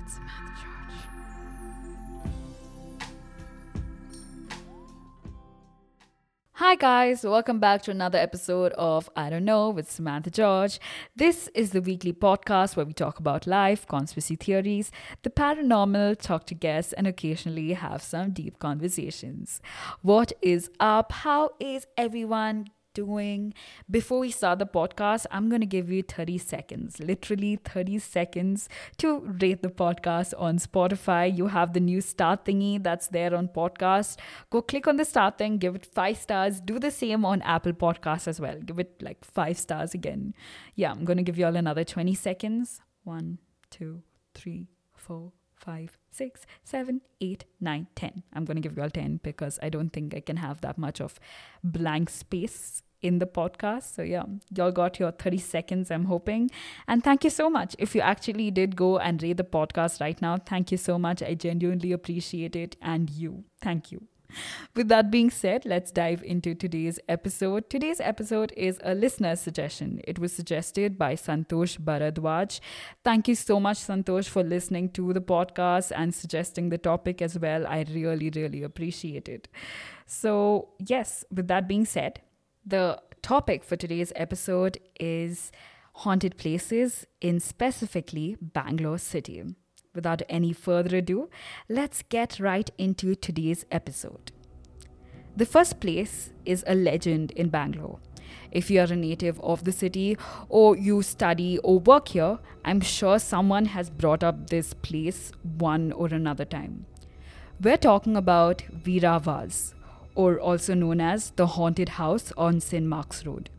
Samantha George. Hi, guys, welcome back to another episode of I Don't Know with Samantha George. This is the weekly podcast where we talk about life, conspiracy theories, the paranormal, talk to guests, and occasionally have some deep conversations. What is up? How is everyone doing? Before we start the podcast, I'm going to give you 30 seconds, literally 30 seconds to rate the podcast on Spotify. You have the new star thingy that's there on podcast. Go click on the star thing, give it 5 stars. Do the same on Apple Podcasts as well. Give it like 5 stars again. Yeah, I'm going to give you all another 20 seconds. 1, 2, 3, 4, 5, 6, 7, 8, 9, 10. I'm going to give you all 10 because I don't think I can have that much of blank space in the podcast. So yeah, y'all got your 30 seconds, I'm hoping. And thank you so much. If you actually did go and rate the podcast right now, thank you so much. I genuinely appreciate it. And you, thank you. With that being said, let's dive into today's episode. Today's episode is a listener suggestion. It was suggested by Santosh Bharadwaj. Thank you so much, Santosh, for listening to the podcast and suggesting the topic as well. I really, really appreciate it. So, yes, with that being said, the topic for today's episode is haunted places in specifically Bangalore City. Without any further ado, let's get right into today's episode. The first place is a legend in Bangalore. If you are a native of the city or you study or work here, I'm sure someone has brought up this place one or another time. We're talking about Veera Vaz, or also known as the Haunted House on St. Mark's Road.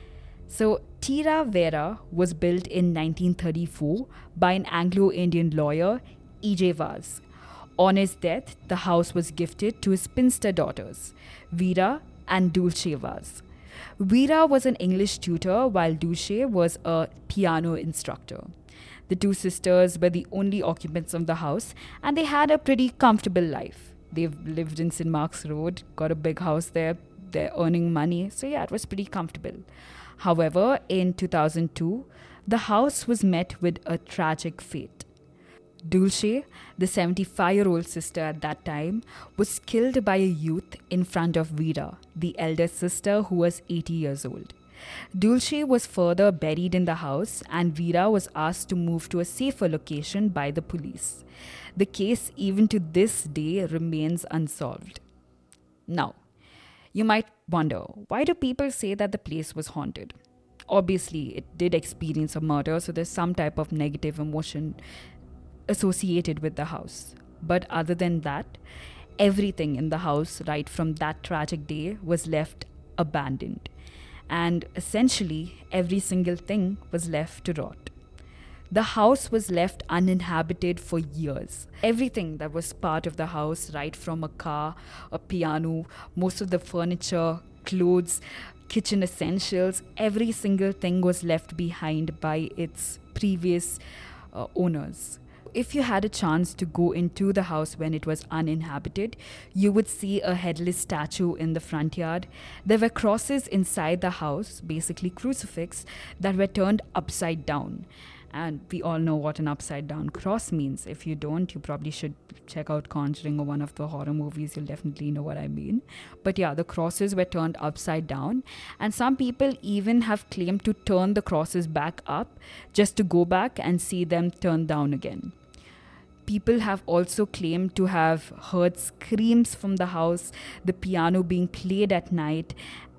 So, Tira Vera was built in 1934 by an Anglo-Indian lawyer, E.J. Vaz. On his death, the house was gifted to his spinster daughters, Veera and Dulce Vaz. Veera was an English tutor while Dulce was a piano instructor. The two sisters were the only occupants of the house and they had a pretty comfortable life. They've lived in St. Mark's Road, got a big house there, they're earning money, so yeah, it was pretty comfortable. However, in 2002, the house was met with a tragic fate. Dulce, the 75-year-old sister at that time, was killed by a youth in front of Veera, the elder sister who was 80 years old. Dulce was further buried in the house and Veera was asked to move to a safer location by the police. The case, even to this day, remains unsolved. Now, you might wonder, why do people say that the place was haunted? Obviously, it did experience a murder, so there's some type of negative emotion associated with the house. But other than that, everything in the house, right from that tragic day, was left abandoned. And essentially, every single thing was left to rot. The house was left uninhabited for years. Everything that was part of the house, right from a car, a piano, most of the furniture, clothes, kitchen essentials, every single thing was left behind by its previous owners. If you had a chance to go into the house when it was uninhabited, you would see a headless statue in the front yard. There were crosses inside the house, basically crucifix, that were turned upside down. And we all know what an upside down cross means. If you don't, you probably should check out Conjuring or one of the horror movies. You'll definitely know what I mean. But yeah, the crosses were turned upside down. And some people even have claimed to turn the crosses back up just to go back and see them turned down again. People have also claimed to have heard screams from the house, the piano being played at night,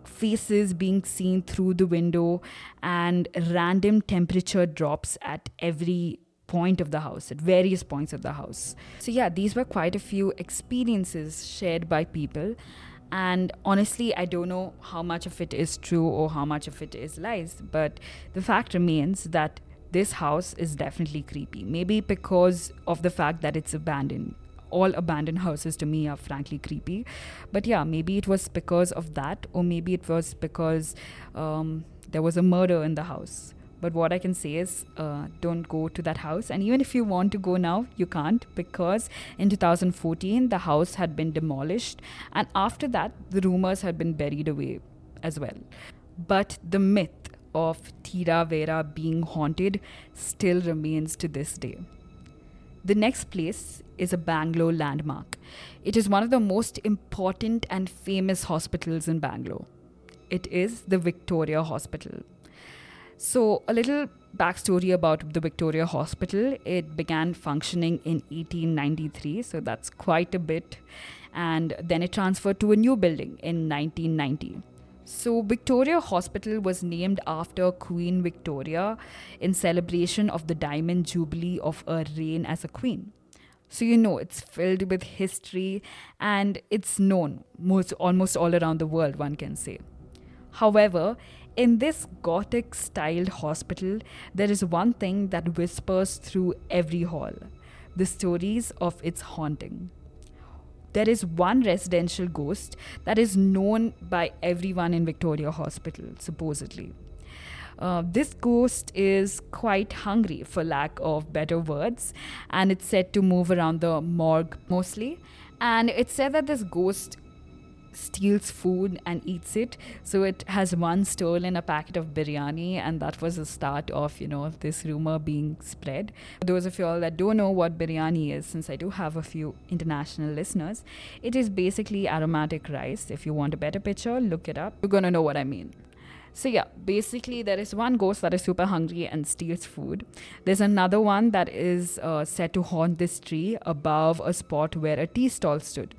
faces being seen through the window, and random temperature drops at every point of the house, at various points of the house. So yeah, these were quite a few experiences shared by people. And honestly, I don't know how much of it is true or how much of it is lies. But the fact remains that this house is definitely creepy. Maybe because of the fact that it's abandoned. All abandoned houses to me are frankly creepy. But yeah, maybe it was because of that, or maybe it was because there was a murder in the house. But what I can say is don't go to that house. And even if you want to go now, you can't, because in 2014, the house had been demolished. And after that, the rumors had been buried away as well. But the myth of Tira Vera being haunted still remains to this day. The next place is a Bangalore landmark. It is one of the most important and famous hospitals in Bangalore. It is the Victoria Hospital. So, a little backstory about the Victoria Hospital. It began functioning in 1893, so that's quite a bit. And then it transferred to a new building in 1990. So, Victoria Hospital was named after Queen Victoria in celebration of the Diamond Jubilee of her reign as a queen. So, it's filled with history and it's known almost all around the world, one can say. However, in this Gothic styled hospital, there is one thing that whispers through every hall: the stories of its haunting. There is one residential ghost that is known by everyone in Victoria Hospital, supposedly. This ghost is quite hungry, for lack of better words, and it's said to move around the morgue mostly. And it's said that this ghost steals food and eats it. So it has once stolen a packet of biryani, and that was the start of, this rumor being spread. For those of you all that don't know what biryani is, since I do have a few international listeners, it is basically aromatic rice. If you want a better picture, look it up. You're gonna know what I mean. So yeah, basically there is one ghost that is super hungry and steals food. There's another one that is said to haunt this tree above a spot where a tea stall stood.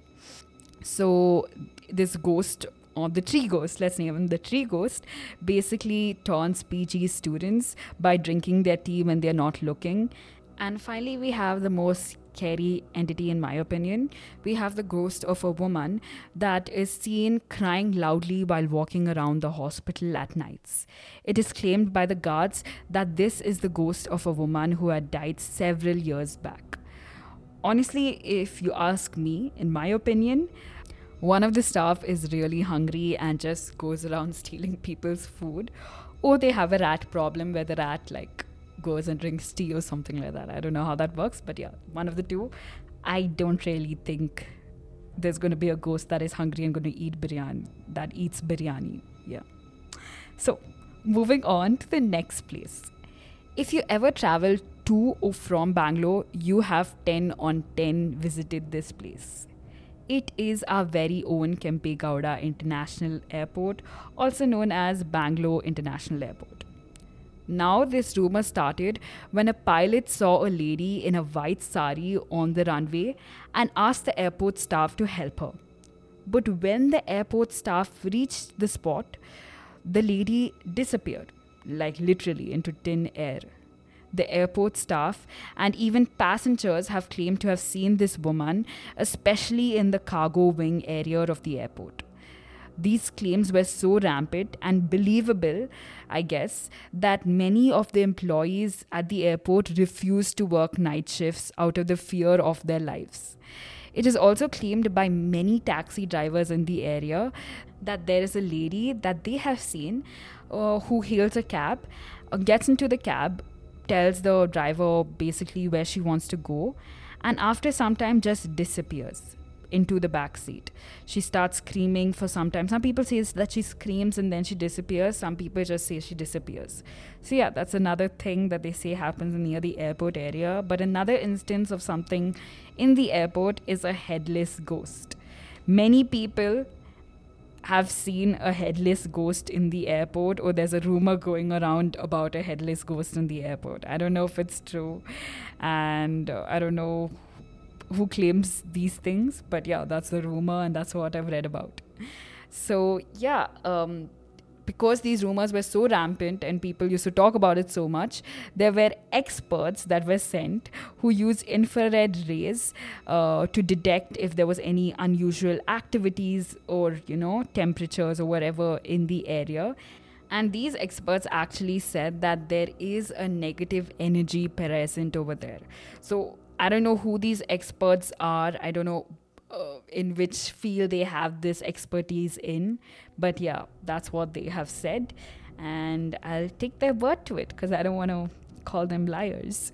So this ghost, or the tree ghost, let's name him the tree ghost, basically taunts PG students by drinking their tea when they're not looking. And finally, we have the most scary entity, in my opinion. We have the ghost of a woman that is seen crying loudly while walking around the hospital at nights. It is claimed by the guards that this is the ghost of a woman who had died several years back. Honestly, if you ask me, in my opinion, one of the staff is really hungry and just goes around stealing people's food, or they have a rat problem where the rat goes and drinks tea or something like that. I don't know how that works, but yeah, one of the two. I don't really think there's going to be a ghost that is hungry and going to eat biryani, that eats biryani. Yeah. So, moving on to the next place. If you ever travel to or from Bangalore, you have 10 on 10 visited this place. It is our very own Kempe Gowda International Airport, also known as Bangalore International Airport. Now, this rumor started when a pilot saw a lady in a white sari on the runway and asked the airport staff to help her. But when the airport staff reached the spot, the lady disappeared, literally into thin air. The airport staff and even passengers have claimed to have seen this woman, especially in the cargo wing area of the airport. These claims were so rampant and believable, I guess, that many of the employees at the airport refused to work night shifts out of the fear of their lives. It is also claimed by many taxi drivers in the area that there is a lady that they have seen who hails a cab, gets into the cab, tells the driver basically where she wants to go, and after some time just disappears into the back seat. She starts screaming for some time. Some people say that she screams and then she disappears. Some people just say she disappears. So yeah, that's another thing that they say happens near the airport area. But another instance of something in the airport is a headless ghost. Many people have seen a headless ghost in the airport, or there's a rumor going around about a headless ghost in the airport. I don't know if it's true, and I don't know who claims these things, but yeah, that's the rumor and that's what I've read about. So yeah, because these rumors were so rampant and people used to talk about it so much, there were experts that were sent who used infrared rays to detect if there was any unusual activities or, temperatures or whatever in the area. And these experts actually said that there is a negative energy present over there. So I don't know who these experts are. I don't know in which field they have this expertise in. But yeah, that's what they have said. And I'll take their word to it because I don't want to call them liars.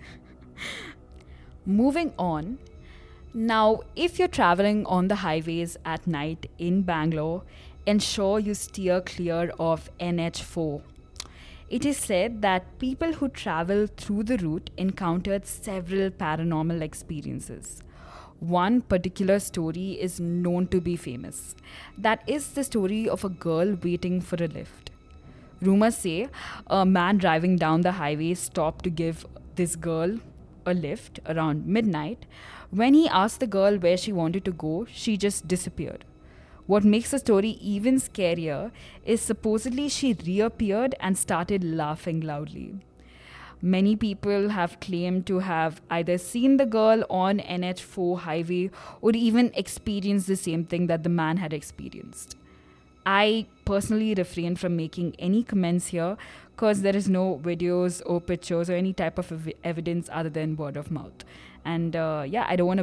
Moving on. Now, if you're traveling on the highways at night in Bangalore, ensure you steer clear of NH4. It is said that people who travel through the route encountered several paranormal experiences. One particular story is known to be famous. That is the story of a girl waiting for a lift. Rumors say a man driving down the highway stopped to give this girl a lift around midnight. When he asked the girl where she wanted to go, she just disappeared. What makes the story even scarier is supposedly she reappeared and started laughing loudly. Many people have claimed to have either seen the girl on NH4 highway or even experienced the same thing that the man had experienced. I personally refrain from making any comments here because there is no videos or pictures or any type of evidence other than word of mouth. And yeah,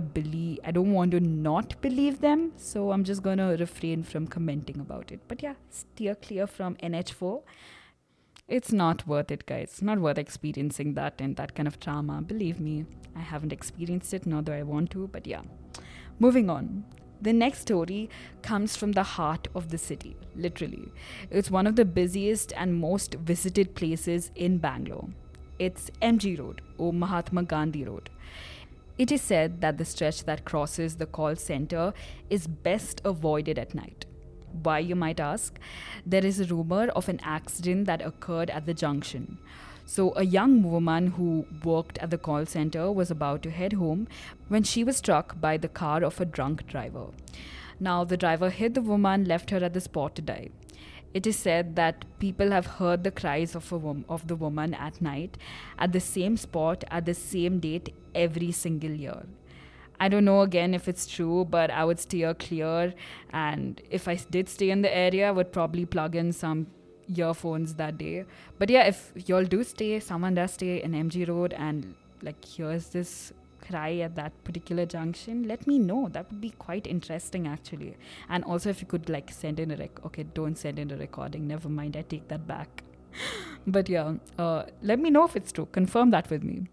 I don't want to not believe them. So I'm just going to refrain from commenting about it. But yeah, steer clear from NH4. It's not worth it, guys. It's not worth experiencing that and that kind of trauma. Believe me, I haven't experienced it, nor do I want to. But yeah, moving on. The next story comes from the heart of the city, literally. It's one of the busiest and most visited places in Bangalore. It's MG Road or Mahatma Gandhi Road. It is said that the stretch that crosses the call center is best avoided at night. Why, you might ask? There is a rumor of an accident that occurred at the junction. So, a young woman who worked at the call center was about to head home when she was struck by the car of a drunk driver. Now, the driver hit the woman, left her at the spot to die. It is said that people have heard the cries of the woman at night at the same spot at the same date every single year. I don't know again if it's true, but I would steer clear. And if I did stay in the area, I would probably plug in some earphones that day. But yeah, if y'all do stay, someone does stay in MG Road and like hears this cry at that particular junction, let me know. That would be quite interesting actually. And also if you could like send in okay, don't send in a recording, never mind, I take that back. But yeah, let me know if it's true. Confirm that with me.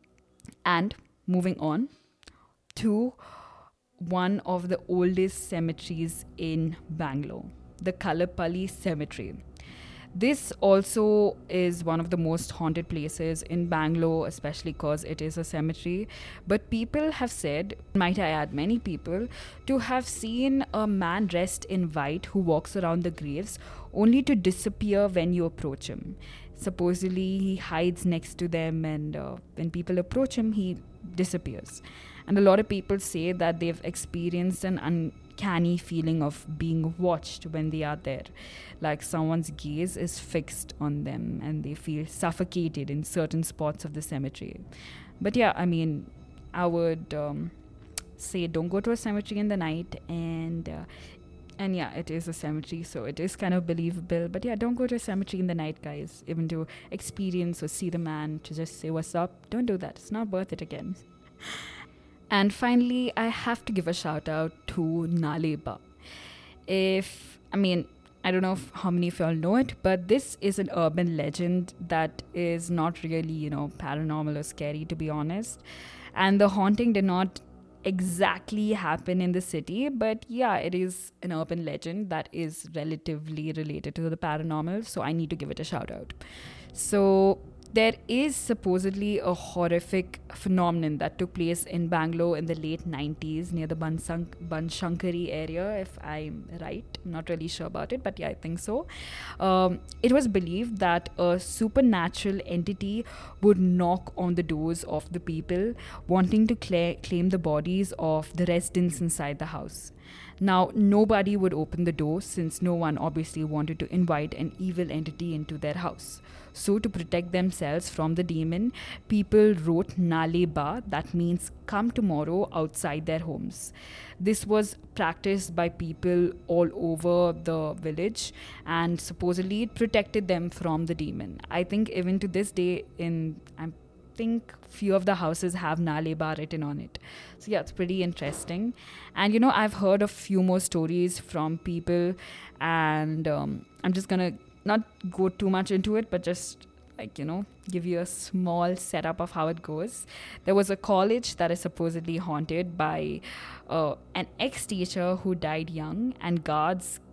And moving on to one of the oldest cemeteries in Bangalore, the Kalapalli Cemetery. This also is one of the most haunted places in Bangalore, especially because it is a cemetery. But people have said, might I add, many people, to have seen a man dressed in white who walks around the graves only to disappear when you approach him. Supposedly, he hides next to them, and when people approach him, he disappears. And a lot of people say that they've experienced an uncanny feeling of being watched when they are there. Like someone's gaze is fixed on them and they feel suffocated in certain spots of the cemetery. But yeah, I mean, I would say don't go to a cemetery in the night, and yeah, it is a cemetery, so it is kind of believable. But yeah, don't go to a cemetery in the night, guys. Even to experience or see the man, to just say what's up, don't do that. It's not worth it again. And finally, I have to give a shout out to Naleba. I don't know how many of y'all know it, but this is an urban legend that is not really, paranormal or scary, to be honest. And the haunting did not exactly happen in the city, but yeah, it is an urban legend that is relatively related to the paranormal, so I need to give it a shout out. So there is supposedly a horrific phenomenon that took place in Bangalore in the late 90s near the Banshankari area, if I'm right. I'm not really sure about it, but yeah, I think so. It was believed that a supernatural entity would knock on the doors of the people wanting to claim the bodies of the residents inside the house. Now, nobody would open the door since no one obviously wanted to invite an evil entity into their house. So, to protect themselves from the demon, people wrote Naleba, that means come tomorrow, outside their homes. This was practiced by people all over the village, and supposedly it protected them from the demon. I think even to this day, I think few of the houses have Naleba written on it. So yeah, it's pretty interesting. And I've heard a few more stories from people, and I'm just gonna not go too much into it, but just give you a small setup of how it goes. There was a college that is supposedly haunted by an ex-teacher who died young, and guards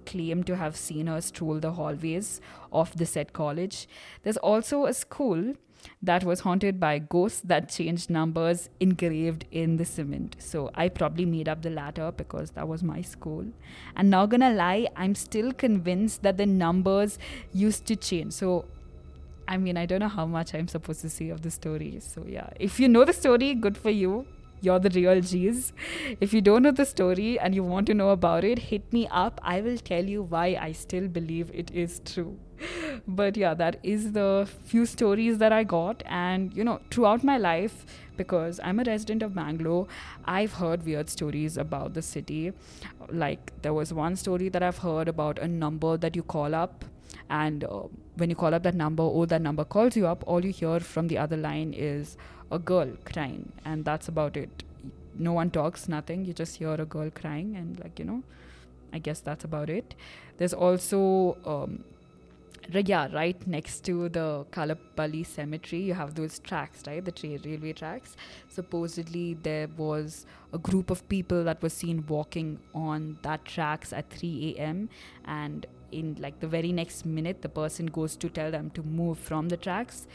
claim to have seen her stroll the hallways of the said college. There's also a school that was haunted by ghosts that changed numbers engraved in the cement. So I probably made up the latter because that was my school. And not gonna lie, I'm still convinced that the numbers used to change. So I mean, I don't know how much I'm supposed to say of the story. So yeah, if you know the story, good for you. You're the real G's. If you don't know the story and you want to know about it, hit me up. I will tell you why I still believe it is true. But yeah, that is the few stories that I got. And throughout my life, because I'm a resident of Bangalore, I've heard weird stories about the city. Like, there was one story that I've heard about a number that you call up, and when you call up that number, or that number calls you up, all you hear from the other line is a girl crying, and that's about it. No one talks, nothing. You just hear a girl crying, and I guess that's about it. There's also right next to the Kalapalli cemetery, you have those tracks, right? The railway tracks. Supposedly, there was a group of people that was seen walking on that tracks at 3 a.m. And in the very next minute, the person goes to tell them to move from the tracks.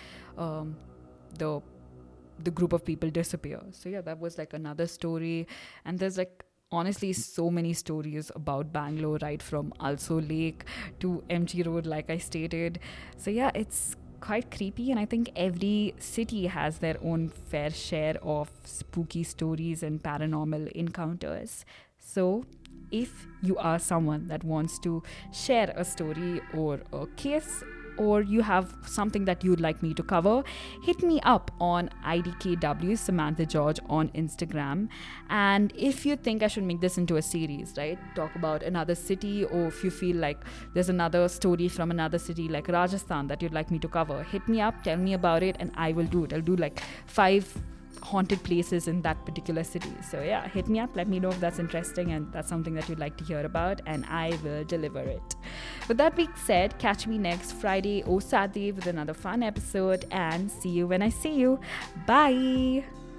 The group of people disappear. So yeah, that was another story. And there's honestly so many stories about Bangalore, right from Also Lake to MG Road, like I stated. So yeah, it's quite creepy, and I think every city has their own fair share of spooky stories and paranormal encounters. So if you are someone that wants to share a story or a case, or you have something that you'd like me to cover, hit me up on IDKW Samantha George on Instagram. And if you think I should make this into a series, right, talk about another city, or if you feel like there's another story from another city like Rajasthan that you'd like me to cover, hit me up, tell me about it, and I will do it. I'll do 5 haunted places in that particular city. So yeah, hit me up, let me know if that's interesting and that's something that you'd like to hear about, and I will deliver it. With that being said, catch me next Friday or Saturday with another fun episode, and see you when I see you. Bye.